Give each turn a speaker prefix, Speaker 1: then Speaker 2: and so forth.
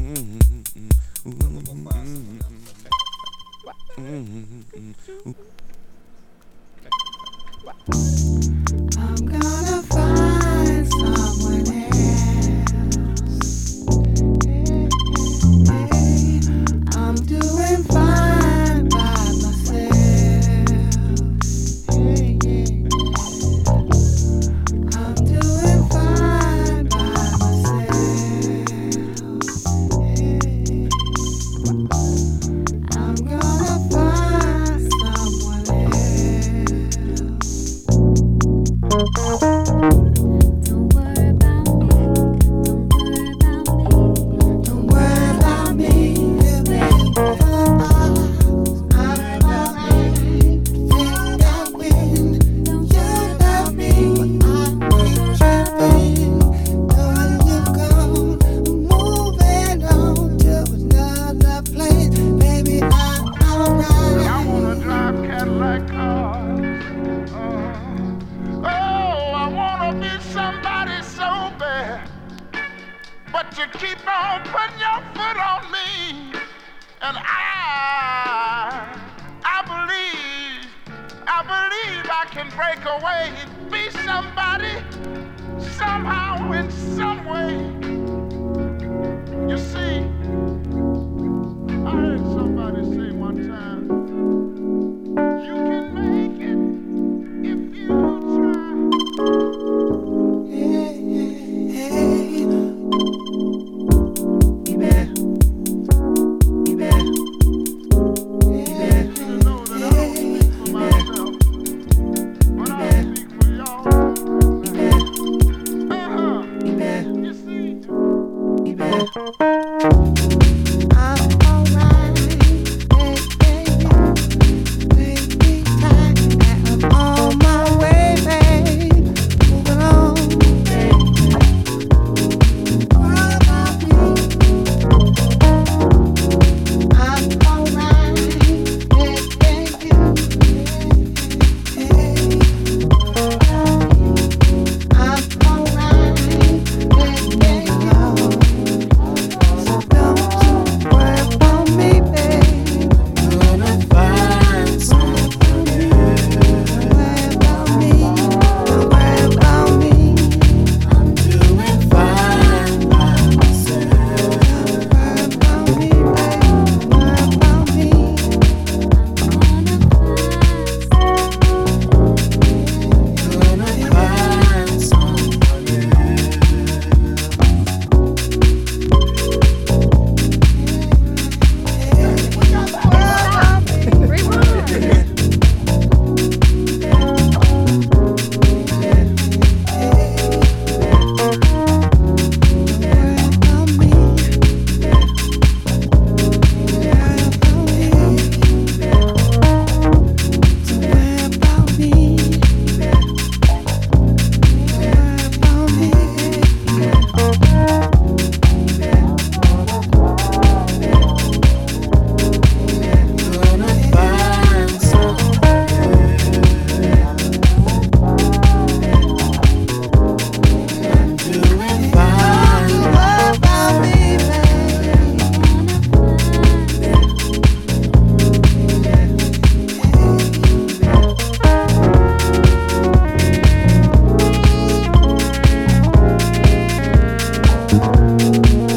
Speaker 1: I'm gonna find someone else. Hey, I'm doing fine by myself. Hey, yeah. I'm doing fine by myself. Hey, I'm gonna find someone else. Don't worry about me. Don't worry about me. Don't worry about me. I'm alright. Think I win. Don't worry about me. I ain't tripping. Knowing you're gone. Moving on to another place. Baby, I'm alright.
Speaker 2: I wanna drive Cadillac cars. Oh, I wanna be somebody so bad. But you keep on putting your foot on me. And I believe I can break away. Be somebody, somehow, in some way. You see, I heard somebody say one time, you can make it if you try.
Speaker 1: Hey, hey, baby, baby,
Speaker 2: You should know that I don't speak for myself, but I speak for y'all. You see?
Speaker 1: baby.